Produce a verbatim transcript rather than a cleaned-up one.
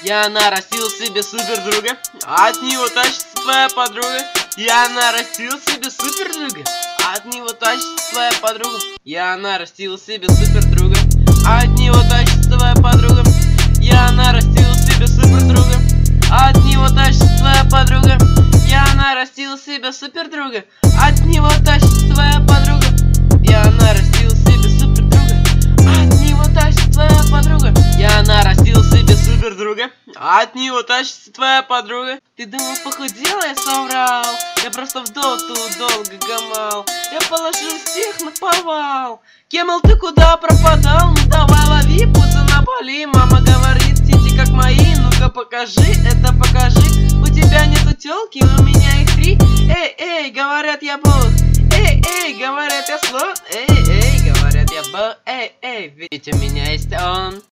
Я нарастил себе супер друга, от него тащится твоя подруга. Я нарастил себе супер друга, от него тащится твоя подруга. Я нарастил себе супер друга, от него тащится твоя подруга. Я нарастил себе супер друга, от него тащится твоя подруга. Я нарастил себе супер друга, от него тащится твоя подруга. Я нарастил себе супер друга, от него тащится твоя подруга. Я нарастил себе супер друга, от него тащится твоя подруга. Ты думал, похудел, я соврал. Я просто в доту долго гамал. Я положил всех на повал. Кемал, ты куда пропадал? Ну давай лови, пузо на боли. Мама говорит, тити как мои. Ну-ка покажи, это покажи. У тебя нету тёлки, у меня их три. Эй, эй, говорят, я бог. Эй, эй, говорят, я слон. Эй, эй, говорят, я бог. Эй, эй, ведь у меня есть он.